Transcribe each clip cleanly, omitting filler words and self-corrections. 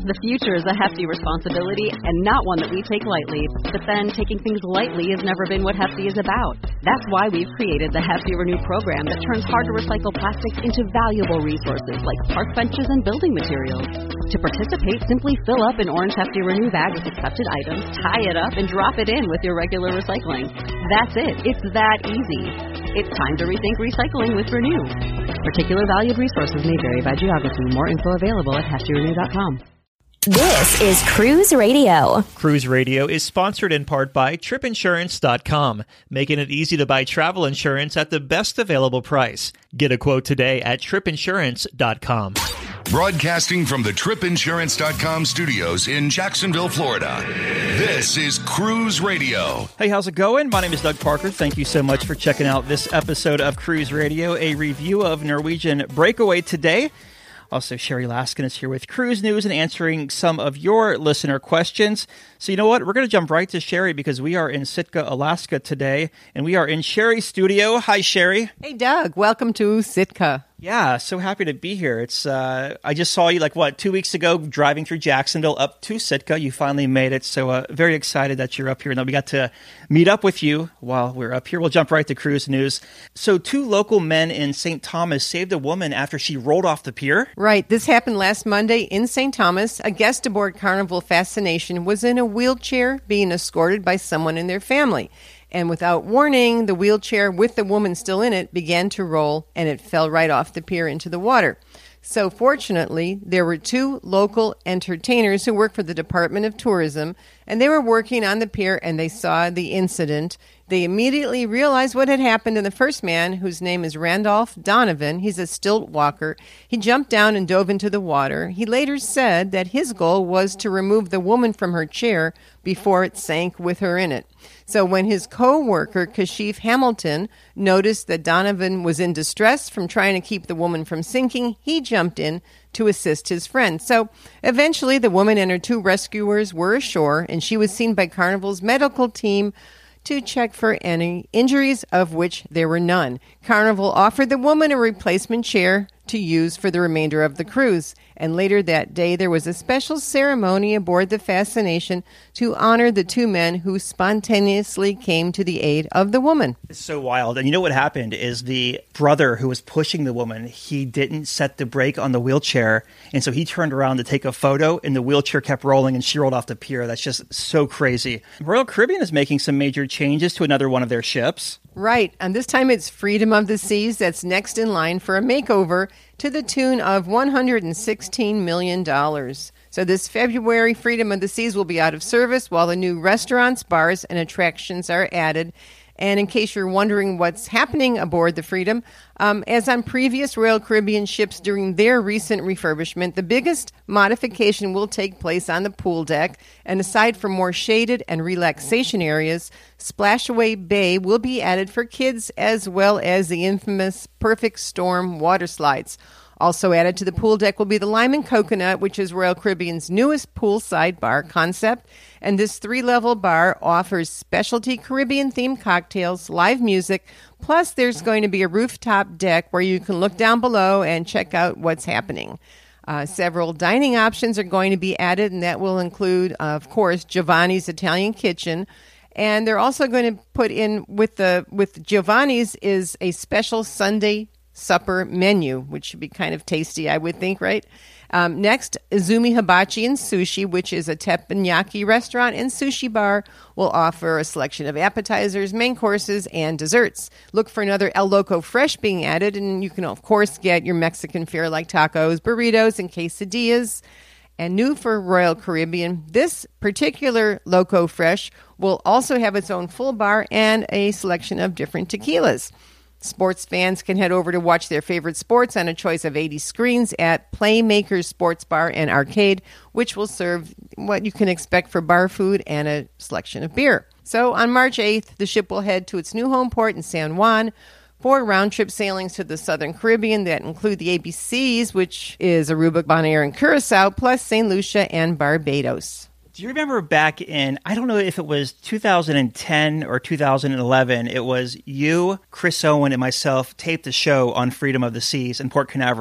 The future is a hefty responsibility and not one that we take lightly. But then, taking things lightly has never been what Hefty is about. That's why we've created the Hefty Renew program that turns hard-to-recycle plastics into valuable resources like park benches and building materials. To participate, simply fill up an orange Hefty Renew bag with accepted items, tie it up, and drop it in with your regular recycling. That's it. It's that easy. It's time to rethink recycling with Renew. Particular valued resources may vary by geography. More info available at heftyrenew.com. This is Cruise Radio. Cruise Radio is sponsored in part by TripInsurance.com, making it easy to buy travel insurance at the best available price. Get a quote today at TripInsurance.com. Broadcasting from the TripInsurance.com studios in Jacksonville, Florida, this is Cruise Radio. Hey, how's it going? My name is Doug Parker. Thank you so much for checking out this episode of Cruise Radio, a review of Norwegian Breakaway today. Also, Sherry Laskin is here with Cruise News and answering some of your listener questions. So you know what? We're going to jump right to Sherry because we are in Sitka, Alaska today, and we are in Sherry's studio. Hi, Sherry. Hey, Doug. Welcome to Sitka. Yeah, so happy to be here. It's I just saw you 2 weeks ago driving through Jacksonville up to Sitka. You finally made it, so very excited that you're up here and that we got to meet up with you while we're up here. We'll jump right to Cruise News. So 2 local men in St. Thomas saved a woman after she rolled off the pier? Right. This happened last Monday in St. Thomas. A guest aboard Carnival Fascination was in a wheelchair being escorted by someone in their family. And without warning, the wheelchair with the woman still in it began to roll, and it fell right off the pier into the water. So fortunately, there were 2 local entertainers who work for the Department of Tourism, and they were working on the pier, and they saw the incident. They immediately realized what had happened, and the first man, whose name is Randolph Donovan, he's a stilt walker, he jumped down and dove into the water. He later said that his goal was to remove the woman from her chair before it sank with her in it. So when his co-worker, Kashif Hamilton, noticed that Donovan was in distress from trying to keep the woman from sinking, he jumped in to assist his friend. So eventually the woman and her 2 rescuers were ashore, and she was seen by Carnival's medical team to check for any injuries, of which there were none. Carnival offered the woman a replacement chair to use for the remainder of the cruise. And later that day, there was a special ceremony aboard the Fascination to honor the 2 men who spontaneously came to the aid of the woman. It's so wild. And you know what happened is the brother who was pushing the woman, he didn't set the brake on the wheelchair. And so he turned around to take a photo, and the wheelchair kept rolling, and she rolled off the pier. That's just so crazy. Royal Caribbean is making some major changes to another one of their ships. Right, and this time it's Freedom of the Seas that's next in line for a makeover to the tune of $116 million. So this February, Freedom of the Seas will be out of service while the new restaurants, bars, and attractions are added. And in case you're wondering what's happening aboard the Freedom, as on previous Royal Caribbean ships during their recent refurbishment, the biggest modification will take place on the pool deck. And aside from more shaded and relaxation areas, Splashaway Bay will be added for kids, as well as the infamous Perfect Storm water slides. Also added to the pool deck will be the Lime and Coconut, which is Royal Caribbean's newest poolside bar concept. And this 3-level bar offers specialty Caribbean-themed cocktails, live music, plus there's going to be a rooftop deck where you can look down below and check out what's happening. Several dining options are going to be added, and that will include, of course, Giovanni's Italian Kitchen. And they're also going to put in with Giovanni's is a special Sunday supper menu, which should be kind of tasty, I would think, right? Next, Izumi Hibachi and Sushi, which is a teppanyaki restaurant and sushi bar, will offer a selection of appetizers, main courses, and desserts. Look for another El Loco Fresh being added, and you can, of course, get your Mexican fare like tacos, burritos, and quesadillas. And new for Royal Caribbean, this particular Loco Fresh will also have its own full bar and a selection of different tequilas. Sports fans can head over to watch their favorite sports on a choice of 80 screens at Playmakers Sports Bar and Arcade, which will serve what you can expect for bar food and a selection of beer. So on March 8th, the ship will head to its new home port in San Juan for round-trip sailings to the Southern Caribbean that include the ABCs, which is Aruba, Bonaire, and Curacao, plus St. Lucia and Barbados. Do you remember back in, I don't know if it was 2010 or 2011, it was you, Chris Owen, and myself taped a show on Freedom of the Seas in Port Canaveral.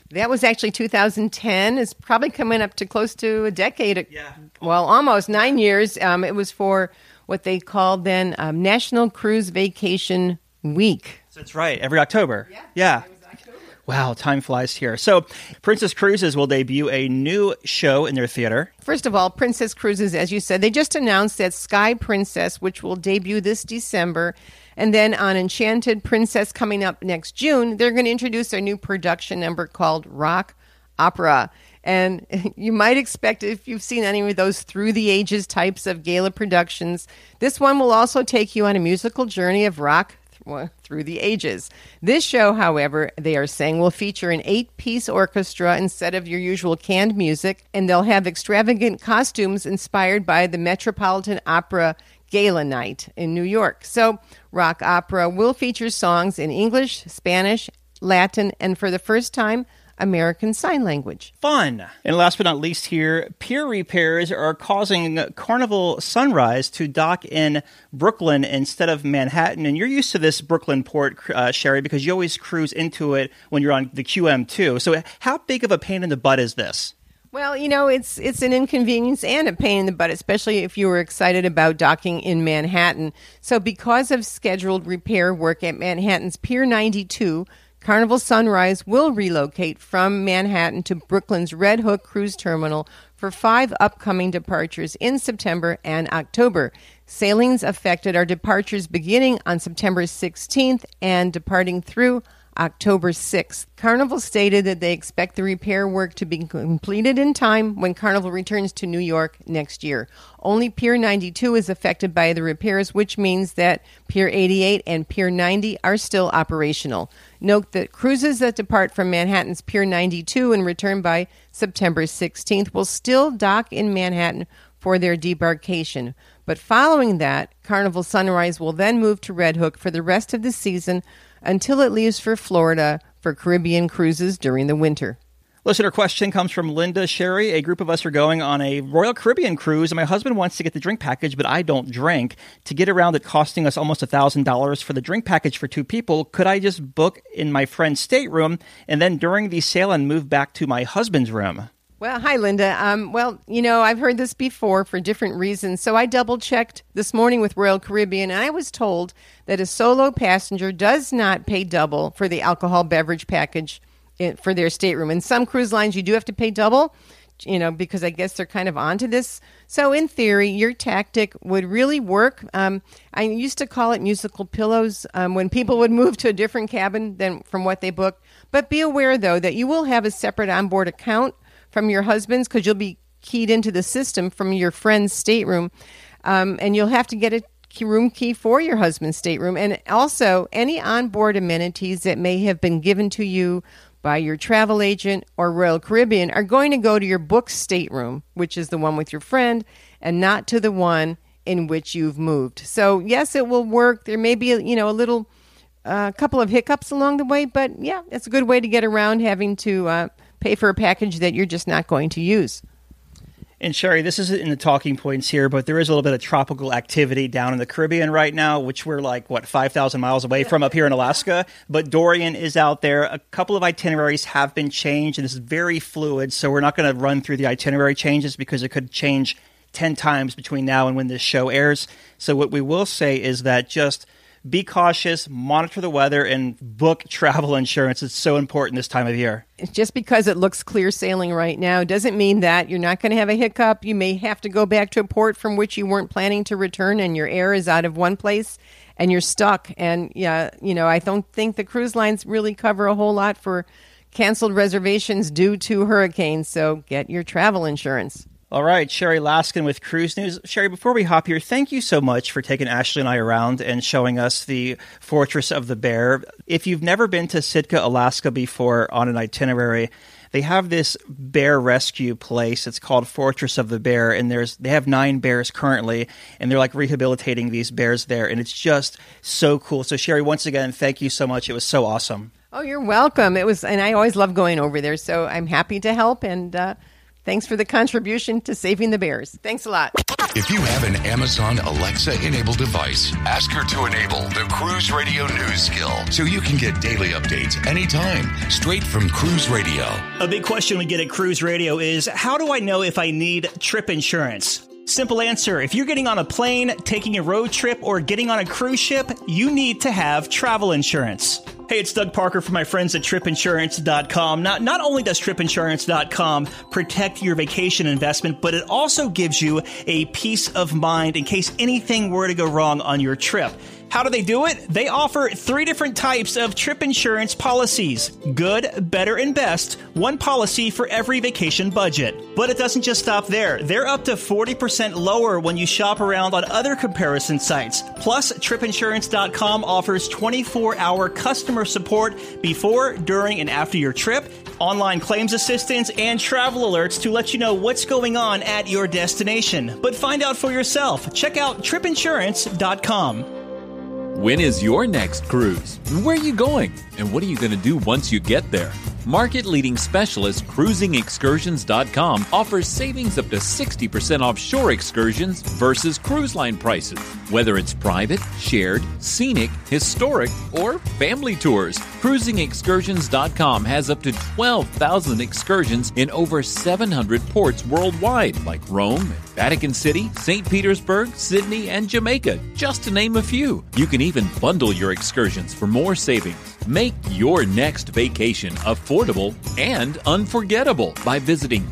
That was actually 2010. It's probably coming up to close to a decade. Yeah. Well, almost 9 years. It was for what they called then National Cruise Vacation Week. That's right. Every October. Yeah. Wow, time flies here. So, Princess Cruises will debut a new show in their theater. First of all, Princess Cruises, as you said, they just announced that Sky Princess, which will debut this December, and then on Enchanted Princess coming up next June, they're going to introduce a new production number called Rock Opera. And you might expect, if you've seen any of those through the ages types of gala productions, this one will also take you on a musical journey of rock through the ages. This show, however, they are saying will feature an 8-piece orchestra instead of your usual canned music, and they'll have extravagant costumes inspired by the Metropolitan Opera Gala Night in New York. So, Rock Opera will feature songs in English, Spanish, Latin, and for the first time, American Sign Language. Fun! And last but not least here, pier repairs are causing Carnival Sunrise to dock in Brooklyn instead of Manhattan. And you're used to this Brooklyn port, Sherry, because you always cruise into it when you're on the QM2. So how big of a pain in the butt is this? Well, it's an inconvenience and a pain in the butt, especially if you were excited about docking in Manhattan. So because of scheduled repair work at Manhattan's Pier 92, Carnival Sunrise will relocate from Manhattan to Brooklyn's Red Hook Cruise Terminal for 5 upcoming departures in September and October. Sailings affected are departures beginning on September 16th and departing through October 6th. Carnival stated that they expect the repair work to be completed in time when Carnival returns to New York next year. Only Pier 92 is affected by the repairs, which means that Pier 88 and Pier 90 are still operational. Note that cruises that depart from Manhattan's Pier 92 and return by September 16th will still dock in Manhattan for their debarkation. But following that, Carnival Sunrise will then move to Red Hook for the rest of the season until it leaves for Florida for Caribbean cruises during the winter. Listener question comes from Linda Sherry. A group of us are going on a Royal Caribbean cruise, and my husband wants to get the drink package, but I don't drink. To get around it costing us almost $1,000 for the drink package for 2 people, could I just book in my friend's stateroom and then during the sailing move back to my husband's room? Well, hi, Linda. I've heard this before for different reasons. So I double-checked this morning with Royal Caribbean, and I was told that a solo passenger does not pay double for the alcohol beverage package for their stateroom. In some cruise lines, you do have to pay double, because I guess they're kind of onto this. So in theory, your tactic would really work. I used to call it musical pillows when people would move to a different cabin than from what they booked. But be aware, though, that you will have a separate onboard account from your husband's because you'll be keyed into the system from your friend's stateroom. And you'll have to get a room key for your husband's stateroom. And also, any onboard amenities that may have been given to you by your travel agent or Royal Caribbean are going to go to your booked stateroom, which is the one with your friend, and not to the one in which you've moved. So, yes, it will work. There may be, a couple of hiccups along the way, but yeah, it's a good way to get around having to pay for a package that you're just not going to use. And Sherry, this isn't in the talking points here, but there is a little bit of tropical activity down in the Caribbean right now, which we're 5,000 miles away from up here in Alaska. But Dorian is out there. A couple of itineraries have been changed, and this is very fluid, so we're not going to run through the itinerary changes because it could change 10 times between now and when this show airs. So what we will say is that just be cautious, monitor the weather, and book travel insurance. It's so important this time of year. Just because it looks clear sailing right now doesn't mean that you're not going to have a hiccup. You may have to go back to a port from which you weren't planning to return, and your air is out of one place, and you're stuck. And, I don't think the cruise lines really cover a whole lot for canceled reservations due to hurricanes, so get your travel insurance. All right, Sherry Laskin with Cruise News. Sherry, before we hop here, thank you so much for taking Ashley and I around and showing us the Fortress of the Bear. If you've never been to Sitka, Alaska before on an itinerary, they have this bear rescue place. It's called Fortress of the Bear, and they have 9 bears currently, and they're rehabilitating these bears there, and it's just so cool. So, Sherry, once again, thank you so much. It was so awesome. Oh, you're welcome. And I always love going over there, so I'm happy to help, and Thanks for the contribution to saving the bears. Thanks a lot. If you have an Amazon Alexa-enabled device, ask her to enable the Cruise Radio News skill so you can get daily updates anytime, straight from Cruise Radio. A big question we get at Cruise Radio is, how do I know if I need trip insurance? Simple answer. If you're getting on a plane, taking a road trip, or getting on a cruise ship, you need to have travel insurance. Hey, it's Doug Parker from my friends at tripinsurance.com. Not only does tripinsurance.com protect your vacation investment, but it also gives you a peace of mind in case anything were to go wrong on your trip. How do they do it? They offer 3 different types of trip insurance policies. Good, better, and best. One policy for every vacation budget. But it doesn't just stop there. They're up to 40% lower when you shop around on other comparison sites. Plus, tripinsurance.com offers 24-hour customer support before, during, and after your trip, online claims assistance, and travel alerts to let you know what's going on at your destination. But find out for yourself. Check out tripinsurance.com. When is your next cruise? Where are you going? And what are you going to do once you get there? Market-leading specialist CruisingExcursions.com offers savings up to 60% off shore excursions versus cruise line prices. Whether it's private, shared, scenic, historic, or family tours, CruisingExcursions.com has up to 12,000 excursions in over 700 ports worldwide, like Rome, Vatican City, St. Petersburg, Sydney, and Jamaica, just to name a few. You can even bundle your excursions for more savings. Make your next vacation affordable and unforgettable by visiting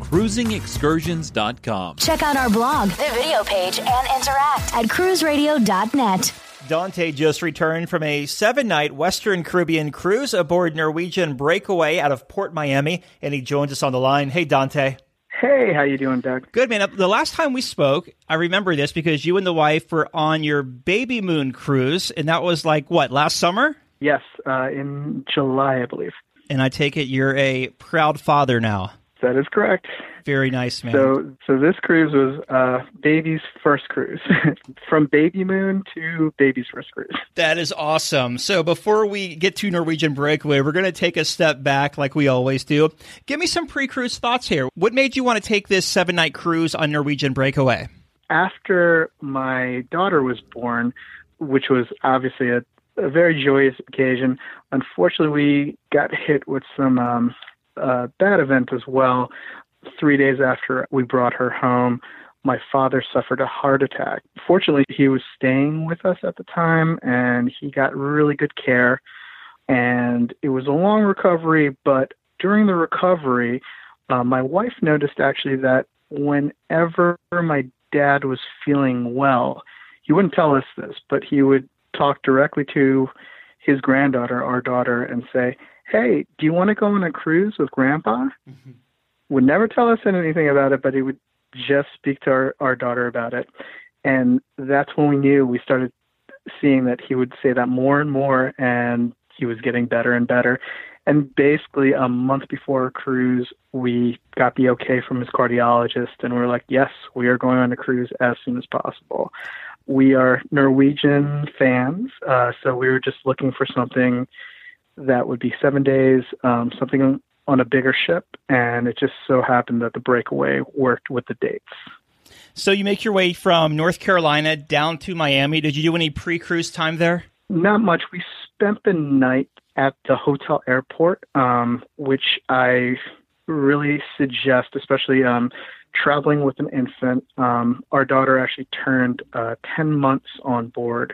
CruisingExcursions.com. Check out our blog, the video page, and interact at cruiseradio.net. Dante just returned from a 7-night Western Caribbean cruise aboard Norwegian Breakaway out of Port Miami, and he joins us on the line. Hey, Dante. Hey, how you doing, Doug? Good, man. The last time we spoke, I remember this because you and the wife were on your Baby Moon cruise, and that was like, what, last summer? Yes, in July, I believe. And I take it you're a proud father now. That is correct. Very nice, man. So this cruise was baby's first cruise. From Baby Moon to baby's first cruise. That is awesome. So before we get to Norwegian Breakaway, we're going to take a step back like we always do. Give me some pre-cruise thoughts here. What made you want to take this 7-night cruise on Norwegian Breakaway? After my daughter was born, which was obviously a very joyous occasion, unfortunately we got hit with some bad event as well. 3 days after we brought her home, my father suffered a heart attack. Fortunately, he was staying with us at the time, and he got really good care. And it was a long recovery, but during the recovery, my wife noticed actually that whenever my dad was feeling well, he wouldn't tell us this, but he would talk directly to his granddaughter, our daughter, and say, "Hey, do you want to go on a cruise with Grandpa?" Mm-hmm. Would never tell us anything about it, but he would just speak to our daughter about it. And that's when we knew. We started seeing that he would say that more and more, and he was getting better and better. And basically a month before our cruise, we got the okay from his cardiologist, and we were like, yes, we are going on a cruise as soon as possible. We are Norwegian fans, so we were just looking for something that would be 7 days, something on a bigger ship, and it just so happened that the Breakaway worked with the dates. So you make your way from North Carolina down to Miami. Did you do any pre-cruise time there? Not much. We spent the night at the hotel airport, which I really suggest, especially traveling with an infant. Our daughter actually turned 10 months on board.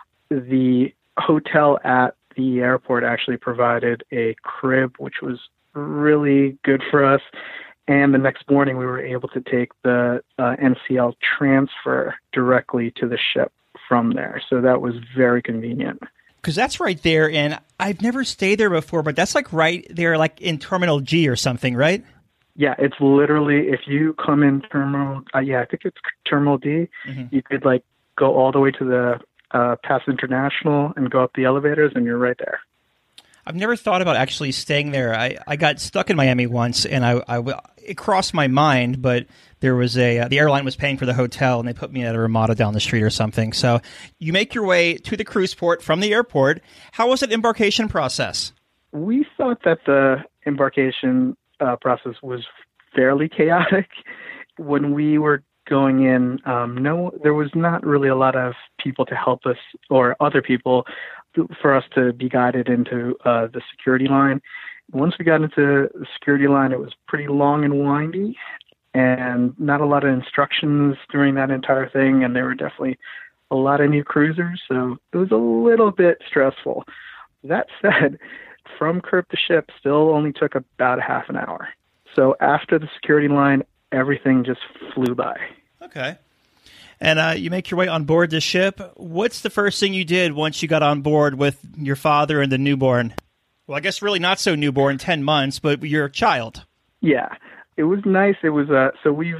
The hotel at the airport actually provided a crib, which was really good for us. And the next morning, we were able to take the NCL transfer directly to the ship from there. So that was very convenient. Because that's right there, and I've never stayed there before, but that's like right there, like in Terminal G or something, right? Yeah, it's literally, if you come in Terminal, I think it's Terminal D, you could like go all the way to the Pass International and go up the elevators, and you're right there. I've never thought about actually staying there. I got stuck in Miami once, and it crossed my mind, but there was the airline was paying for the hotel, and they put me at a Ramada down the street or something. So you make your way to the cruise port from the airport. How was the embarkation process? We thought that the embarkation process was fairly chaotic. When we were going in, there was not really a lot of people to help us or other people for us to be guided into the security line. Once we got into the security line, it was pretty long and windy and not a lot of instructions during that entire thing. And there were definitely a lot of new cruisers, so it was a little bit stressful. That said, from curb to ship still only took about a half an hour. So after the security line, everything just flew by. Okay. And you make your way on board the ship. What's the first thing you did once you got on board with your father and the newborn? Well, I guess really not so newborn, 10 months, but you're a child. Yeah, it was nice. It was so we've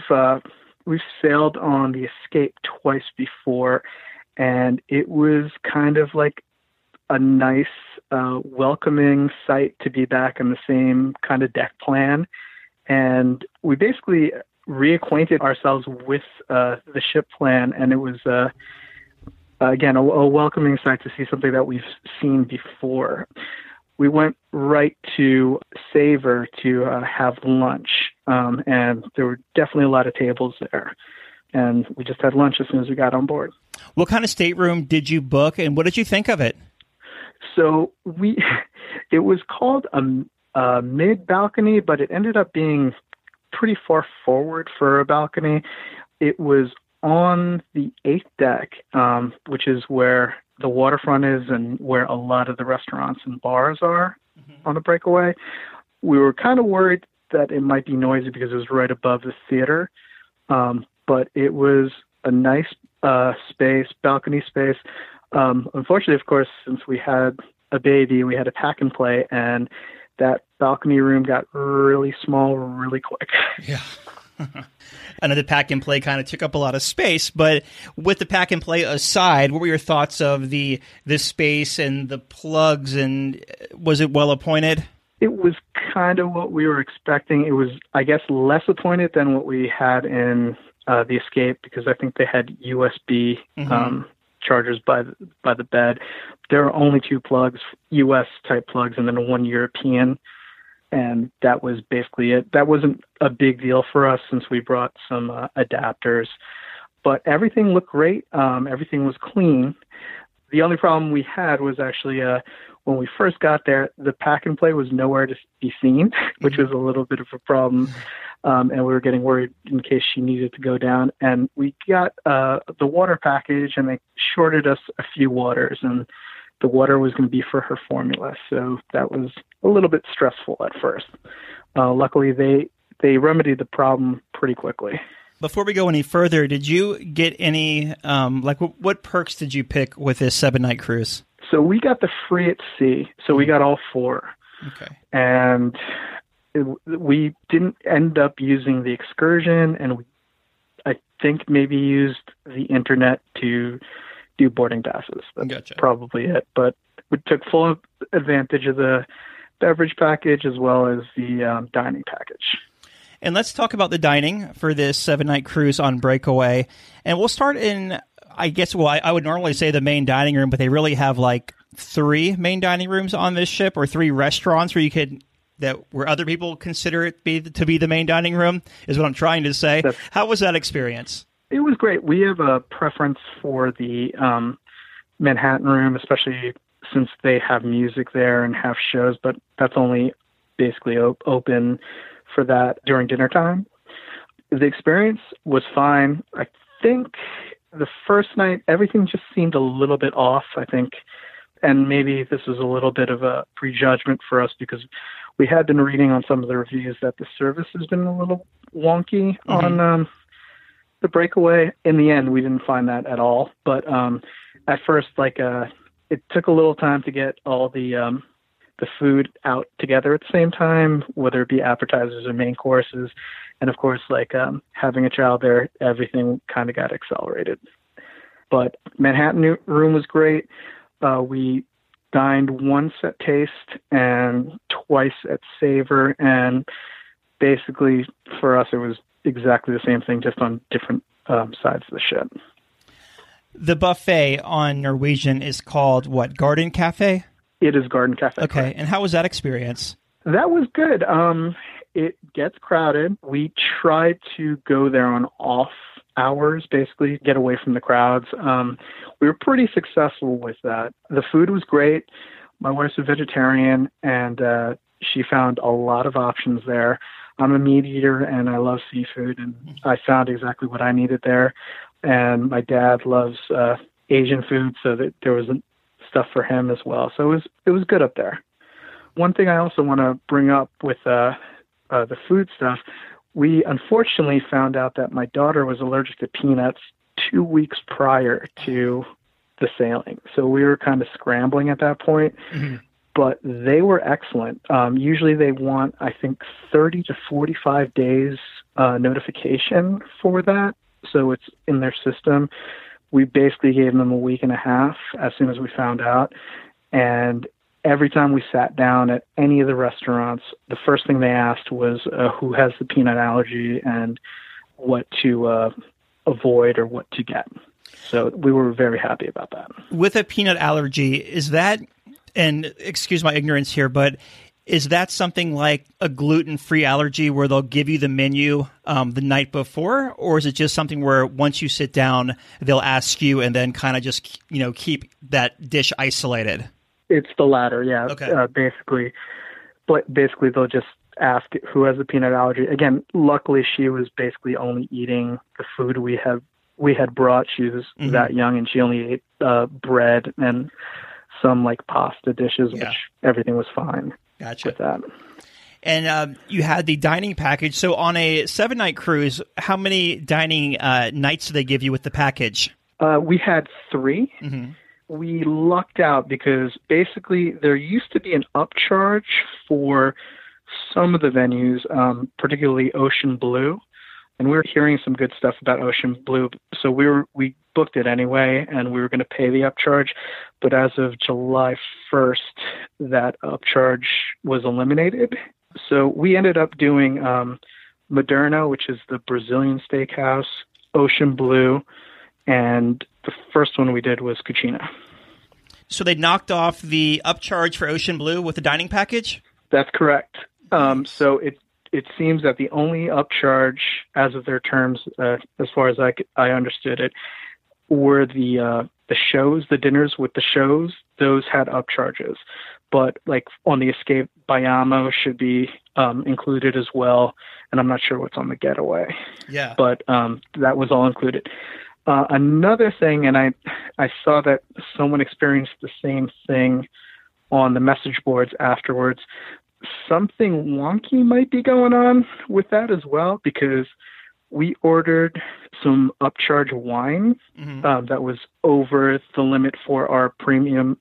sailed on the Escape twice before, and it was kind of like a nice, welcoming sight to be back in the same kind of deck plan. And we basically reacquainted ourselves with the ship plan, and it was again a welcoming sight to see something that we've seen before. We went right to Savor to have lunch, and there were definitely a lot of tables there. And we just had lunch as soon as we got on board. What kind of stateroom did you book, and what did you think of it? So it was called a mid-balcony, but it ended up being pretty far forward for a balcony. It was on the 8th deck, which is where the waterfront is and where a lot of the restaurants and bars are on the Breakaway. We were kind of worried that it might be noisy because it was right above the theater, but it was a nice space, balcony space. Unfortunately, of course, since we had a baby, we had a pack and play, and that balcony room got really small really quick. Yeah. I know the pack and play kind of took up a lot of space, but with the pack and play aside, what were your thoughts of the space and the plugs, and was it well appointed? It was kind of what we were expecting. It was, I guess, less appointed than what we had in the Escape, because I think they had USB chargers by the bed. There were only 2 plugs, US type plugs, and then 1 European. And that was basically it. That wasn't a big deal for us since we brought some adapters. But everything looked great. Everything was clean. The only problem we had was actually when we first got there, the pack and play was nowhere to be seen, which was a little bit of a problem. And we were getting worried in case she needed to go down. And we got the water package, and they shorted us a few waters. And the water was going to be for her formula. So that was a little bit stressful at first. Luckily, they remedied the problem pretty quickly. Before we go any further, did you get any, what perks did you pick with this 7-night cruise? So we got the free at sea. So we got all 4. Okay. And we didn't end up using the excursion, and I think maybe used the internet to do boarding passes. That's probably it. But we took full advantage of the beverage package as well as the dining package. And let's talk about the dining for this 7-night cruise on Breakaway. And we'll start in, I guess, I would normally say the main dining room, but they really have like 3 main dining rooms on this ship, or 3 restaurants where other people consider it to be the main dining room, is what I'm trying to say. How was that experience? It was great. We have a preference for the Manhattan room, especially since they have music there and have shows, but that's only basically open for that during dinner time. The experience was fine. I think the first night, everything just seemed a little bit off, I think. And maybe this was a little bit of a prejudgment for us because we had been reading on some of the reviews that the service has been a little wonky on the Breakaway. In the end, we didn't find that at all. But at first, it took a little time to get all the food out together at the same time, whether it be appetizers or main courses. And of course, having a child there, everything kind of got accelerated. But Manhattan room was great. We dined once at Taste and twice at Savor, and basically for us it was exactly the same thing, just on different sides of the ship. The buffet on Norwegian is called what? Garden Cafe? It is Garden Cafe. Okay, correct. And how was that experience? That was good. it gets crowded. We try to go there on off hours, basically, get away from the crowds. We were pretty successful with that. The food was great. My wife's a vegetarian, and she found a lot of options there. I'm a meat eater, and I love seafood, and I found exactly what I needed there. And my dad loves Asian food, so that there was stuff for him as well. So it was good up there. One thing I also want to bring up with the food stuff, we unfortunately found out that my daughter was allergic to peanuts 2 weeks prior to the sailing. So we were kind of scrambling at that point. Mm-hmm. But they were excellent. Usually they want, I think, 30 to 45 days notification for that. So it's in their system. We basically gave them a week and a half as soon as we found out. And every time we sat down at any of the restaurants, the first thing they asked was who has the peanut allergy and what to avoid or what to get. So we were very happy about that. With a peanut allergy, is that... And excuse my ignorance here, but is that something like a gluten-free allergy where they'll give you the menu the night before? Or is it just something where once you sit down, they'll ask you and then kind of just, keep that dish isolated? It's the latter, yeah. Okay. Basically, they'll just ask who has a peanut allergy. Again, luckily, she was basically only eating the food we had brought. She was that young, and she only ate bread and some like pasta dishes, which everything was fine. Gotcha. With that. And you had the dining package. So on a 7-night cruise, how many dining nights do they give you with the package? We had 3. Mm-hmm. We lucked out because basically there used to be an upcharge for some of the venues, particularly Ocean Blue. And we were hearing some good stuff about Ocean Blue. So we booked it anyway, and we were going to pay the upcharge. But as of July 1st, that upcharge was eliminated. So we ended up doing Moderno, which is the Brazilian steakhouse, Ocean Blue, and the first one we did was Cucina. So they knocked off the upcharge for Ocean Blue with the dining package? That's correct. So it seems that the only upcharge, as of their terms, as far as I understood it, were the shows, the dinners with the shows. Those had upcharges, but like on the Escape Bayamo should be included as well. And I'm not sure what's on the Getaway. Yeah, but that was all included. Another thing, and I saw that someone experienced the same thing on the message boards afterwards. Something wonky might be going on with that as well, because we ordered some upcharge wine that was over the limit for our premium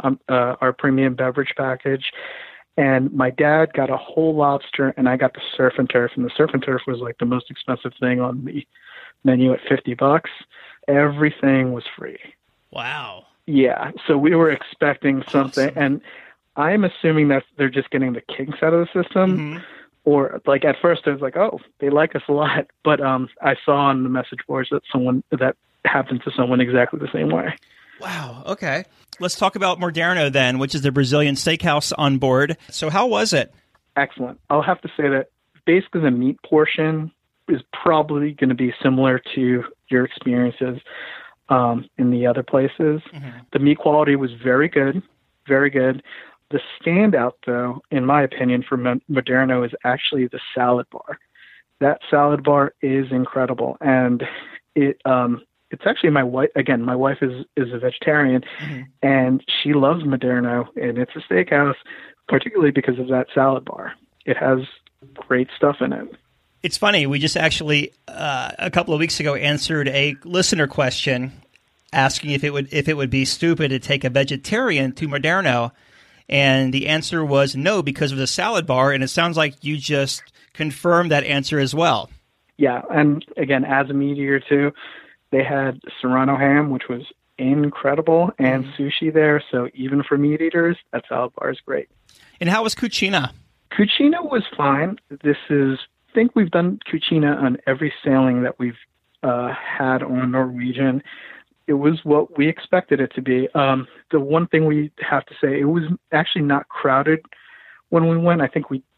beverage package. And my dad got a whole lobster, and I got the surf and turf. And the surf and turf was like the most expensive thing on the menu at $50. Everything was free. Wow. Yeah. So we were expecting something, awesome. And I'm assuming that they're just getting the kinks out of the system. Mm-hmm. Or like at first I was like, oh, they like us a lot. But I saw on the message boards that happened to someone exactly the same way. Wow. Okay. Let's talk about Moderno then, which is the Brazilian steakhouse on board. So how was it? Excellent. I'll have to say that basically the meat portion is probably going to be similar to your experiences in the other places. Mm-hmm. The meat quality was very good, very good. The standout, though, in my opinion, for Moderno is actually the salad bar. That salad bar is incredible, and it's actually my wife. Again, my wife is a vegetarian, mm-hmm. and she loves Moderno, and it's a steakhouse, particularly because of that salad bar. It has great stuff in it. It's funny. We just actually a couple of weeks ago answered a listener question asking if it would be stupid to take a vegetarian to Moderno. And the answer was no, because of the salad bar. And it sounds like you just confirmed that answer as well. Yeah. And again, as a meat eater too, they had Serrano ham, which was incredible, and sushi there. So even for meat eaters, that salad bar is great. And how was Cucina? Cucina was fine. I think we've done Cucina on every sailing that we've had on Norwegian. It was what we expected it to be. The one thing we have to say, it was actually not crowded when we went. I think we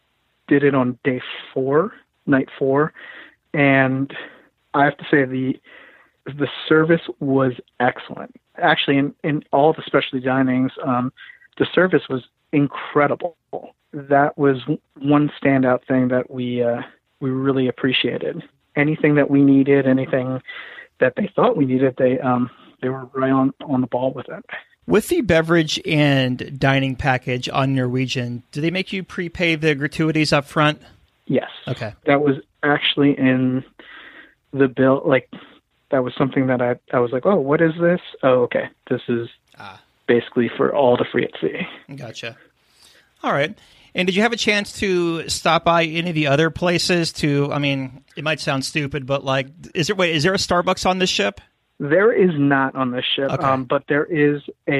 did it on day 4, night 4, and I have to say the service was excellent. Actually, in all the specialty dinings, the service was incredible. That was one standout thing that we really appreciated. Anything that we needed, anything that they thought we needed, they were right on the ball with it. With the beverage and dining package on Norwegian, do they make you prepay the gratuities up front? Yes. Okay. That was actually in the bill. Like, that was something that I was like, oh, what is this? Oh, okay. This is basically for all the free at sea. Gotcha. All right. And did you have a chance to stop by any of the other places it might sound stupid, but like, is there a Starbucks on this ship? There is not on this ship, okay. But there is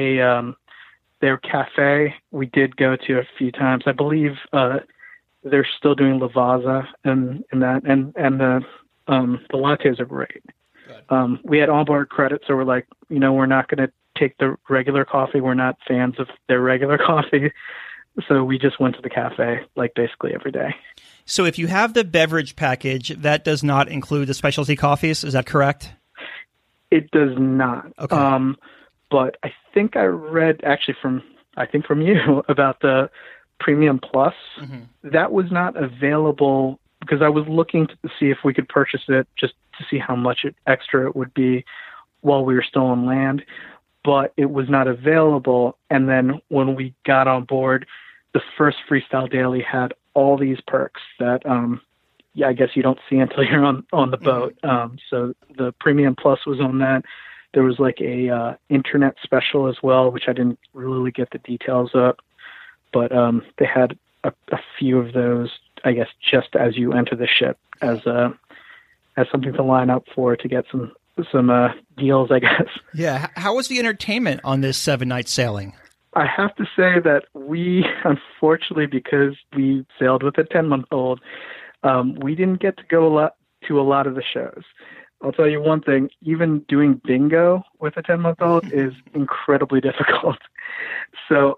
their cafe we did go to a few times. I believe they're still doing Lavazza and that, and the lattes are great. We had onboard credit, so we're like, we're not going to take the regular coffee. We're not fans of their regular coffee. So we just went to the cafe like basically every day. So if you have the beverage package, that does not include the specialty coffees. Is that correct? It does not. Okay. But I think I read actually from you about the Premium Plus. Mm-hmm. That was not available because I was looking to see if we could purchase it just to see how much extra it would be while we were still on land. But it was not available. And then when we got on board, the first Freestyle Daily had all these perks that I guess you don't see until you're on the boat. So the Premium Plus was on that. There was like a internet special as well, which I didn't really get the details of. But they had a few of those, I guess, just as you enter the ship as something to line up for to get some deals, I guess. Yeah. How was the entertainment on this 7-night sailing? I have to say that we, unfortunately, because we sailed with a 10-month-old, we didn't get to go to a lot of the shows. I'll tell you one thing, even doing bingo with a 10-month-old is incredibly difficult. So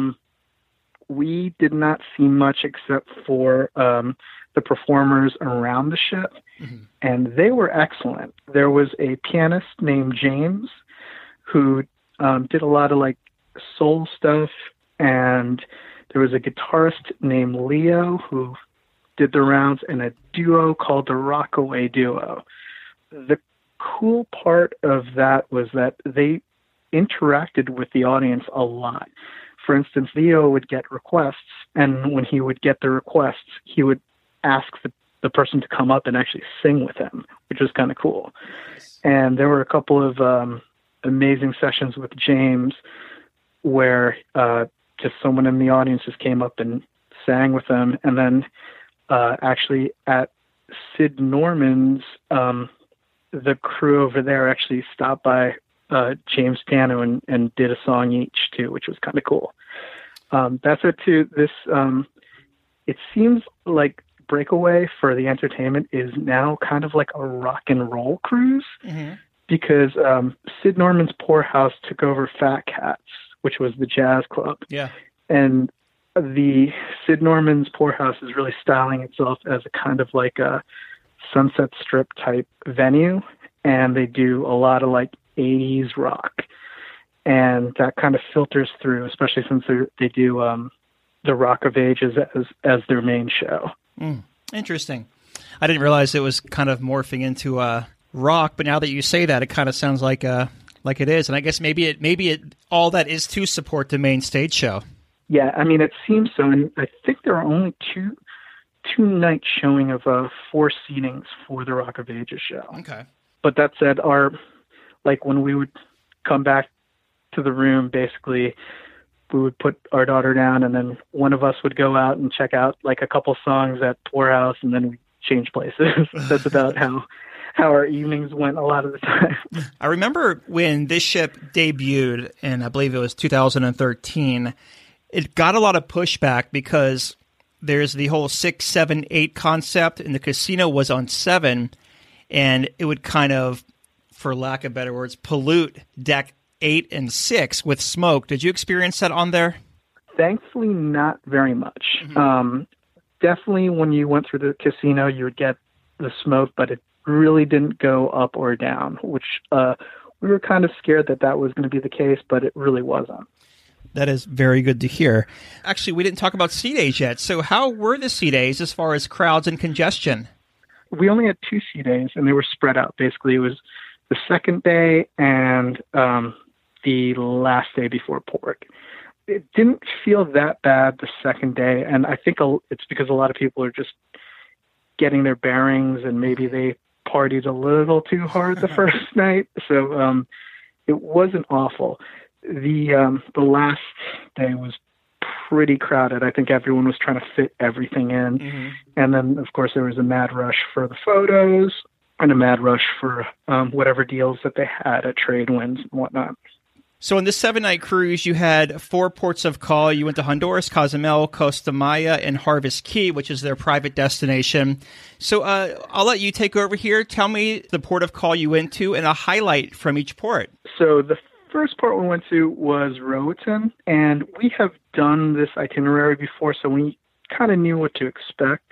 we did not see much except for the performers around the ship, mm-hmm. and they were excellent. There was a pianist named James who did a lot of like soul stuff, and there was a guitarist named Leo who did the rounds, and a duo called the Rockaway Duo. The cool part of that was that they interacted with the audience a lot. For instance, Leo would get requests, and when he would get the requests, he would ask the person to come up and actually sing with him, which was kind of cool. And there were a couple of amazing sessions with James where just someone in the audience just came up and sang with him. And then actually at Sid Norman's, the crew over there actually stopped by James piano and did a song each too, which was kind of cool. That's it too. This it seems like Breakaway for the entertainment is now kind of like a rock and roll cruise, mm-hmm. because Sid Norman's Poorhouse took over Fat Cats, which was the jazz club. Yeah, and the Sid Norman's Poorhouse is really styling itself as a kind of like a Sunset Strip type venue, and they do a lot of like 80s rock, and that kind of filters through, especially since they do the Rock of Ages as their main show. Interesting. I didn't realize it was kind of morphing into rock, but now that you say that, it kind of sounds like it is, and I guess maybe it all that is to support the main stage show. Yeah, I mean, it seems so, and I think there are only two night showing of 4 seatings for the Rock of Ages show. Okay. But that said, when we would come back to the room, basically, we would put our daughter down, and then one of us would go out and check out like a couple songs at Poorhouse, and then we change places. That's about how our evenings went a lot of the time. I remember when this ship debuted, and I believe it was 2013, it got a lot of pushback because there's the whole 6, 7, 8 concept, and the casino was on 7, and it would kind of, for lack of better words, pollute deck 8 and 6 with smoke. Did you experience that on there? Thankfully, not very much. Mm-hmm. definitely when you went through the casino, you would get the smoke, but it really didn't go up or down, which we were kind of scared that was going to be the case, but it really wasn't. That is very good to hear. Actually, we didn't talk about sea days yet. So how were the sea days as far as crowds and congestion? We only had 2 sea days, and they were spread out. Basically, it was the second day and the last day before port. It didn't feel that bad the second day, and I think it's because a lot of people are just getting their bearings, and maybe they partied a little too hard the first night. So it wasn't awful. The last day was pretty crowded. I think everyone was trying to fit everything in. Mm-hmm. And then, of course, there was a mad rush for the photos and a mad rush for whatever deals that they had at trade winds and whatnot. So on this 7-night cruise, you had 4 ports of call. You went to Honduras, Cozumel, Costa Maya, and Harvest Key, which is their private destination. So I'll let you take over here. Tell me the port of call you went to and a highlight from each port. So the first port we went to was Roatan, and we have done this itinerary before, so we kind of knew what to expect.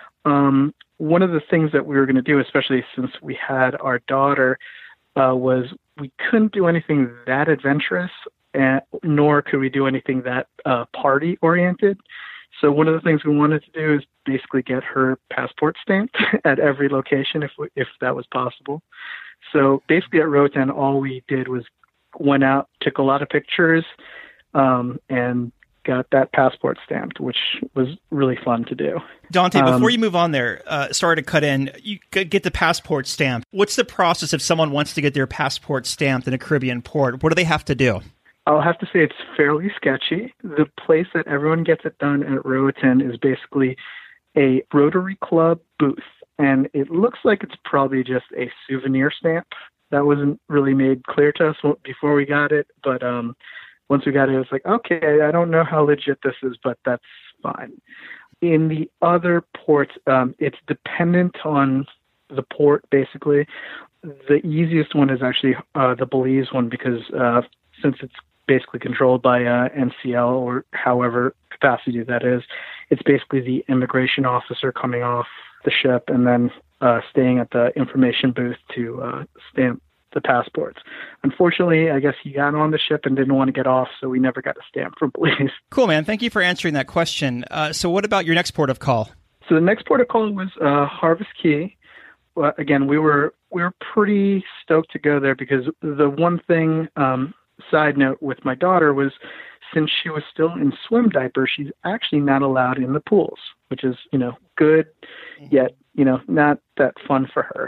One of the things that we were going to do, especially since we had our daughter, was we couldn't do anything that adventurous, nor could we do anything that party-oriented. So one of the things we wanted to do is basically get her passport stamped at every location if that was possible. So basically at Roatan, all we did was went out, took a lot of pictures, and got that passport stamped, which was really fun to do. Dante, before you move on there, sorry to cut in, you get the passport stamped. What's the process if someone wants to get their passport stamped in a Caribbean port? What do they have to do? I'll have to say it's fairly sketchy. The place that everyone gets it done at Roatan is basically a Rotary Club booth, and it looks like it's probably just a souvenir stamp. That wasn't really made clear to us before we got it, but once we got it, it was like, okay, I don't know how legit this is, but that's fine. In the other ports, it's dependent on the port, basically. The easiest one is actually the Belize one because since it's basically controlled by NCL or however capacity that is, it's basically the immigration officer coming off the ship and then staying at the information booth to stamp the passports. Unfortunately, I guess he got on the ship and didn't want to get off, so we never got a stamp from Belize. Cool, man. Thank you for answering that question. So what about your next port of call? So the next port of call was Harvest Key. Well, again, we were pretty stoked to go there because the one thing, side note with my daughter was since she was still in swim diapers, she's actually not allowed in the pools, which is, good, yet, not that fun for her.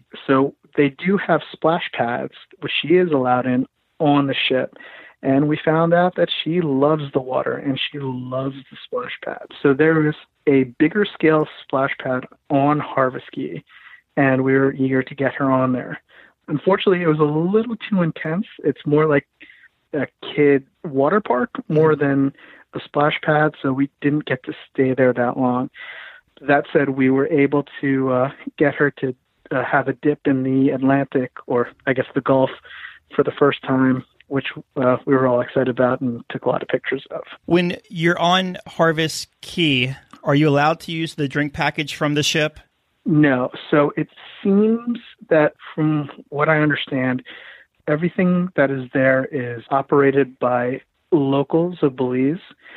So they do have splash pads, which she is allowed in on the ship. And we found out that she loves the water and she loves the splash pad. So there is a bigger scale splash pad on Harvest Key, and we were eager to get her on there. Unfortunately, it was a little too intense. It's more like a kid water park more than a splash pad, so we didn't get to stay there that long. That said, we were able to get her to have a dip in the Atlantic, or I guess the Gulf, for the first time, which we were all excited about and took a lot of pictures of. When you're on Harvest Key, are you allowed to use the drink package from the ship? No. So it seems that from what I understand, everything that is there is operated by locals of Belize,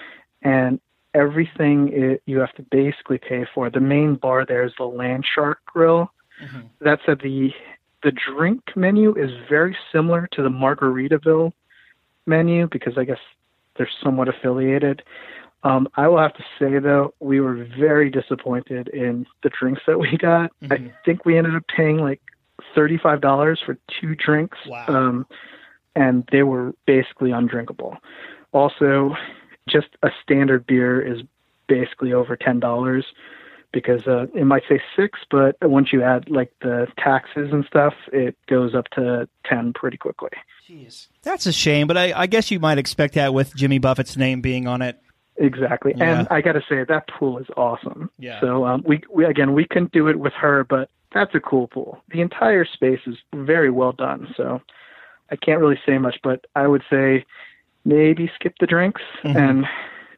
and everything you have to basically pay for. The main bar there is the Land Shark Grill. Mm-hmm. That said, the drink menu is very similar to the Margaritaville menu because I guess they're somewhat affiliated. I will have to say, though, we were very disappointed in the drinks that we got. Mm-hmm. I think we ended up paying like $35 for 2 drinks. Wow. And they were basically undrinkable. Also, just a standard beer is basically over $10 because it might say 6, but once you add like the taxes and stuff, it goes up to 10 pretty quickly. Jeez. That's a shame, but I guess you might expect that with Jimmy Buffett's name being on it. Exactly. Yeah. And I got to say, that pool is awesome. Yeah. So we couldn't do it with her, but that's a cool pool. The entire space is very well done. So I can't really say much, but I would say maybe skip the drinks and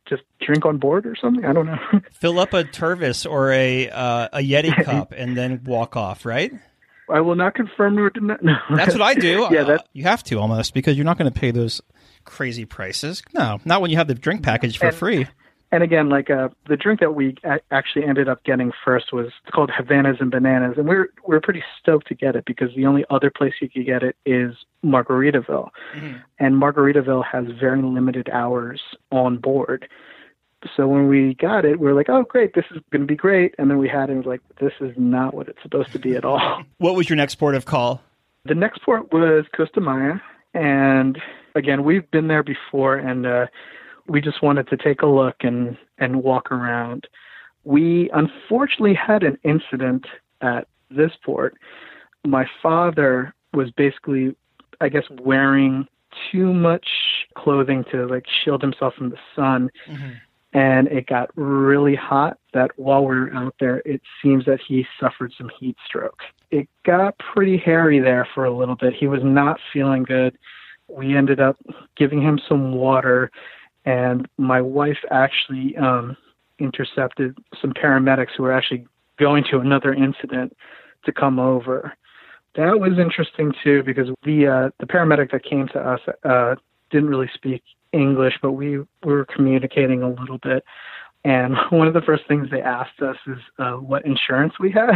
just drink on board or something. I don't know. Fill up a Tervis or a Yeti cup and then walk off, right? I will not confirm nor deny. No. That's what I do. Yeah, you have to almost, because you're not going to pay those crazy prices. No, not when you have the drink package for free. And again, like the drink that we actually ended up getting first was called Havanas and Bananas, and we're pretty stoked to get it because the only other place you could get it is Margaritaville, and Margaritaville has very limited hours on board. So when we got it, we were like, oh, great, this is going to be great. And then we had it, and like, this is not what it's supposed to be at all. What was your next port of call? The next port was Costa Maya. And again, we've been there before, and we just wanted to take a look and walk around. We unfortunately had an incident at this port. My father was basically, I guess, wearing too much clothing to like shield himself from the sun. And it got really hot that while we were out there, it seems that he suffered some heat stroke. It got pretty hairy there for a little bit. He was not feeling good. We ended up giving him some water, and my wife actually intercepted some paramedics who were actually going to another incident to come over. That was interesting too, because the paramedic that came to us didn't really speak English, but we were communicating a little bit. And one of the first things they asked us is what insurance we had.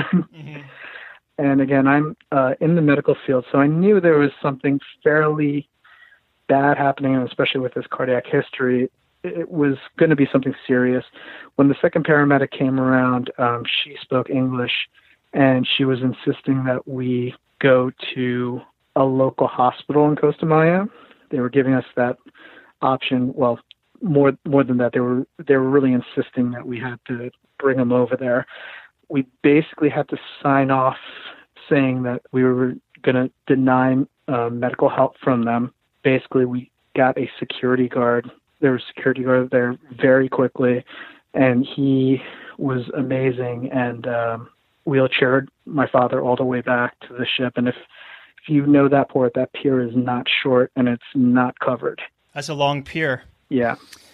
And again, I'm in the medical field, so I knew there was something fairly bad happening, and especially with this cardiac history, it was going to be something serious. When the second paramedic came around, she spoke English, and she was insisting that we go to a local hospital in Costa Maya. They were giving us that option. Well, more than that, they were really insisting that we had to bring him over there. We basically had to sign off saying that we were going to deny medical help from them. Basically, we got a security guard. There was a security guard there very quickly, and he was amazing and wheelchaired my father all the way back to the ship. And if you know that port, that pier is not short and it's not covered. That's a long pier. Yeah.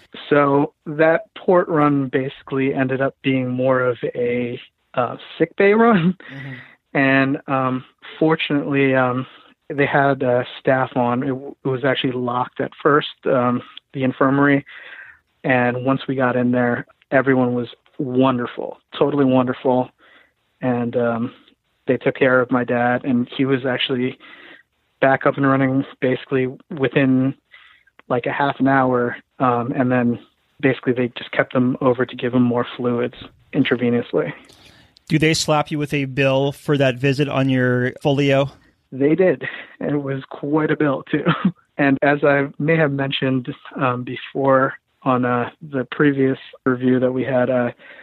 So that port run basically ended up being more of a sick bay run. And fortunately, they had staff on. It was actually locked at first, the infirmary. And once we got in there, everyone was wonderful, totally wonderful. And they took care of my dad, and he was actually back up and running basically within like a half an hour. And then basically they just kept him over to give him more fluids intravenously. Do they slap you with a bill for that visit on your folio? They did. It was quite a bill, too. And as I may have mentioned before on the previous review that we had,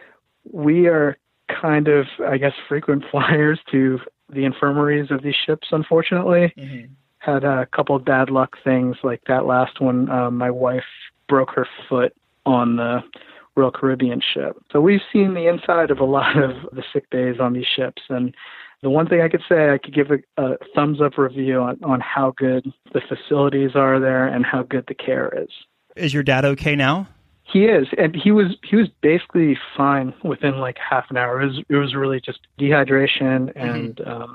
we are kind of, I guess, frequent flyers to the infirmaries of these ships, unfortunately. Had a couple of bad luck things, like that last one. My wife broke her foot on the Royal Caribbean ship. So we've seen the inside of a lot of the sick bays on these ships. And the one thing I could say, I could give a thumbs up review on how good the facilities are there and how good the care is. Is your dad okay now? He is, and he was basically fine within like half an hour. It was really just dehydration and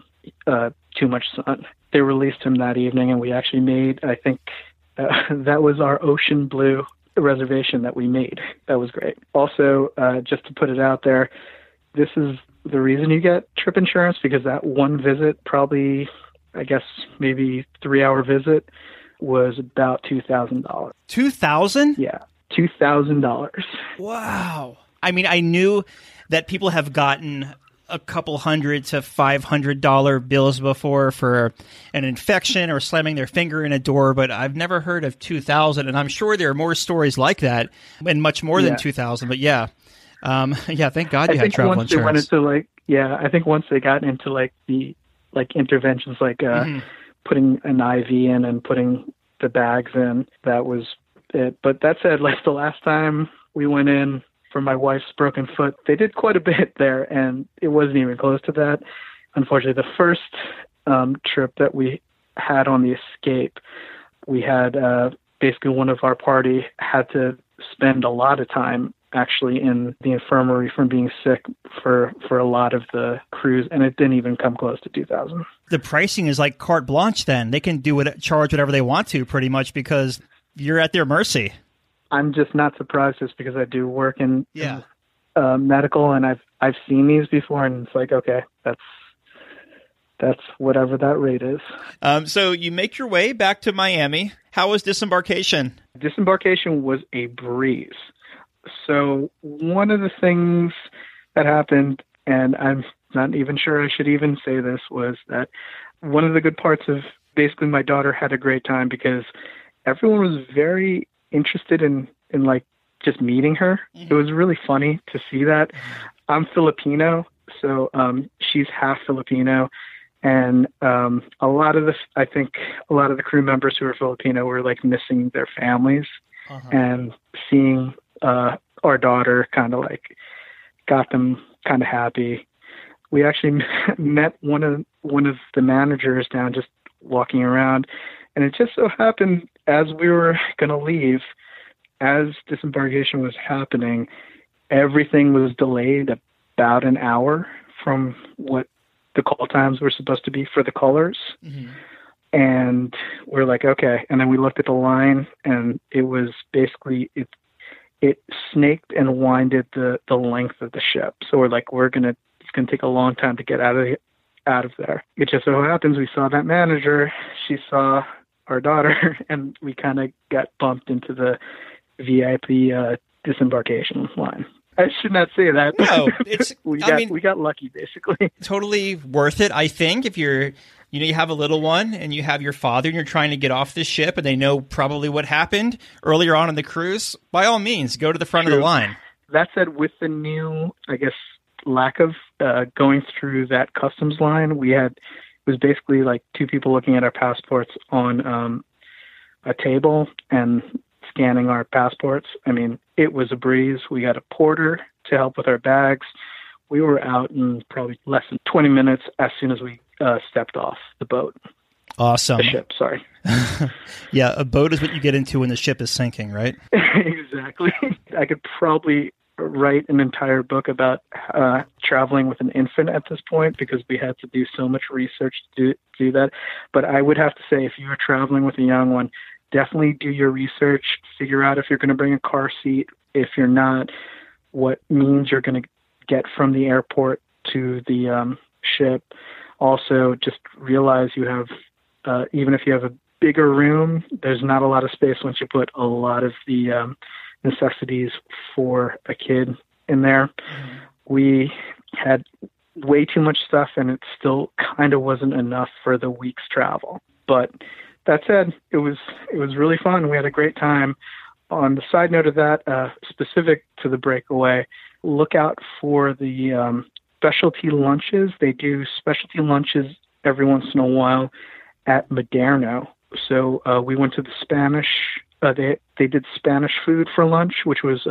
too much sun. They released him that evening, and we actually made, I think, that was our ocean blue reservation that we made. That was great. Also, just to put it out there, this is the reason you get trip insurance, because that one visit, probably, I guess, maybe 3-hour visit, was about $2,000. $2,000? Yeah. $2,000. Wow. I mean, I knew that people have gotten a couple $100 to $500 bills before for an infection or slamming their finger in a door, but I've never heard of $2,000, and I'm sure there are more stories like that, and much more than $2,000. But yeah, thank God you had travel insurance. I think once they got into like the interventions, like putting an IV in and putting the bags in, that was it. But that said, like the last time we went in for my wife's broken foot, they did quite a bit there, and it wasn't even close to that. Unfortunately, the first trip that we had on the Escape, we had basically one of our party had to spend a lot of time actually in the infirmary from being sick for a lot of the cruise, and it didn't even come close to 2,000. The pricing is like carte blanche then. They can charge whatever they want to pretty much because you're at their mercy. I'm just not surprised just because I do work in medical, and I've seen these before, and it's like, okay, that's whatever that rate is. So you make your way back to Miami. How was disembarkation? Disembarkation was a breeze. So one of the things that happened, and I'm not even sure I should even say this, was that one of the good parts of basically my daughter had a great time because everyone was very interested in like just meeting her. It was really funny to see that. I'm Filipino, so she's half Filipino. And I think a lot of the crew members who are Filipino were like missing their families, and seeing our daughter kind of like got them kind of happy. We actually met one of the managers down just walking around, and it just so happened as we were going to leave, as disembarkation was happening, everything was delayed about an hour from what the call times were supposed to be for the colors. And we're like, okay. And then we looked at the line, and it was basically, it snaked and winded the length of the ship. So we're like, it's going to take a long time to get out of there. It just so happens we saw that manager, she saw our daughter, and we kind of got bumped into the VIP disembarkation line. I should not say that. No, we got lucky, basically. Totally worth it, I think, if you have a little one and you have your father and you're trying to get off the ship and they know probably what happened earlier on in the cruise, by all means, go to the front of the line. That said, with the new, I guess, lack of going through that customs line, it was basically like two people looking at our passports on a table and scanning our passports. I mean, it was a breeze. We got a porter to help with our bags. We were out in probably less than 20 minutes as soon as we stepped off the boat. Awesome. The ship, sorry. Yeah, a boat is what you get into when the ship is sinking, right? Exactly. I could probably write an entire book about traveling with an infant at this point because we had to do so much research to do that. But I would have to say, if you are traveling with a young one, definitely do your research, figure out if you're going to bring a car seat. If you're not, what means you're going to get from the airport to the ship. Also, just realize you have, even if you have a bigger room, there's not a lot of space once you put a lot of the necessities for a kid in there. We had way too much stuff, and it still kind of wasn't enough for the week's travel. But that said, it was really fun. We had a great time. On the side note of that, specific to the breakaway, look out for the specialty lunches. They do specialty lunches every once in a while at Maderno. So we went to the Spanish. They did Spanish food for lunch, which was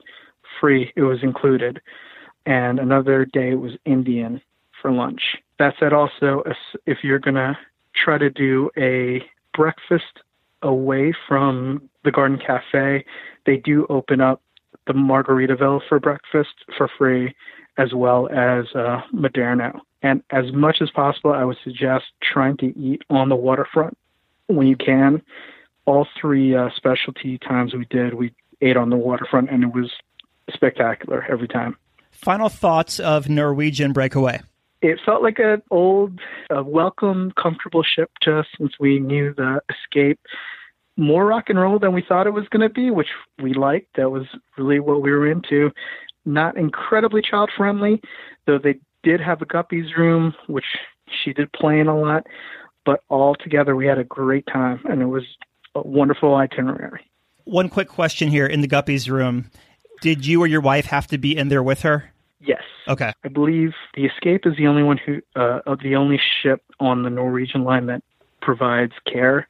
free. It was included. And another day it was Indian for lunch. That said, also, if you're going to try to do a breakfast away from the Garden Cafe, they do open up the Margaritaville for breakfast for free, as well as Maderno. And as much as possible, I would suggest trying to eat on the waterfront when you can. All three specialty times we ate on the waterfront, and it was spectacular every time. Final thoughts of Norwegian breakaway. It felt like an old, welcome, comfortable ship to us since we knew the escape. More rock and roll than we thought it was going to be, which we liked. That was really what we were into. Not incredibly child-friendly, though they did have a guppies room, which she did play in a lot. But all together, we had a great time, and it was a wonderful itinerary. One quick question here. In the guppies room, did you or your wife have to be in there with her? Yes. Okay. I believe the Escape is the only one the only ship on the Norwegian line that provides care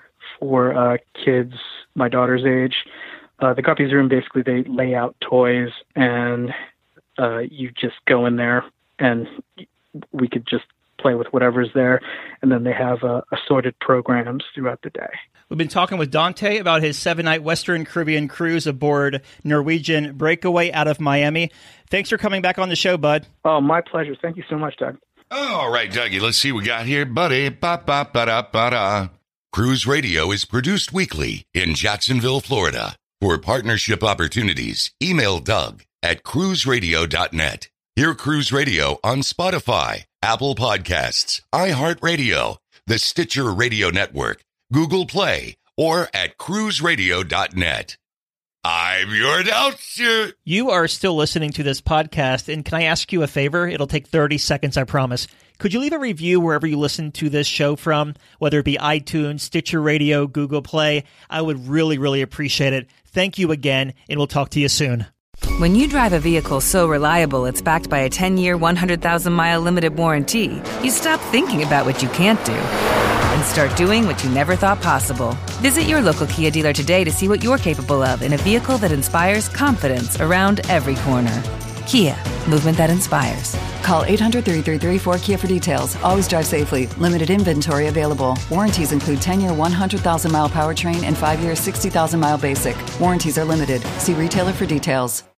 for kids my daughter's age. The Guppies room, basically, they lay out toys, and you just go in there, and we could just play with whatever's there, and then they have assorted programs throughout the day. We've been talking with Dante about his 7-night Western Caribbean cruise aboard Norwegian Breakaway out of Miami. Thanks for coming back on the show, bud. Oh, my pleasure. Thank you so much, Doug. All right, Dougie, let's see what we got here, buddy. Ba-ba-ba-da-ba-da. Cruise Radio is produced weekly in Jacksonville, Florida. For partnership opportunities, email Doug at cruiseradio.net. Hear Cruise Radio on Spotify, Apple Podcasts, iHeartRadio, the Stitcher Radio Network, Google Play, or at cruiseradio.net. I'm your announcer. You are still listening to this podcast, and can I ask you a favor? It'll take 30 seconds, I promise. Could you leave a review wherever you listen to this show from, whether it be iTunes, Stitcher Radio, Google Play? I would really, really appreciate it. Thank you again, and we'll talk to you soon. When you drive a vehicle so reliable it's backed by a 10-year, 100,000-mile limited warranty, you stop thinking about what you can't do and start doing what you never thought possible. Visit your local Kia dealer today to see what you're capable of in a vehicle that inspires confidence around every corner. Kia, movement that inspires. Call 800-333-4KIA for details. Always drive safely. Limited inventory available. Warranties include 10-year 100,000-mile powertrain and 5-year 60,000-mile basic. Warranties are limited. See retailer for details.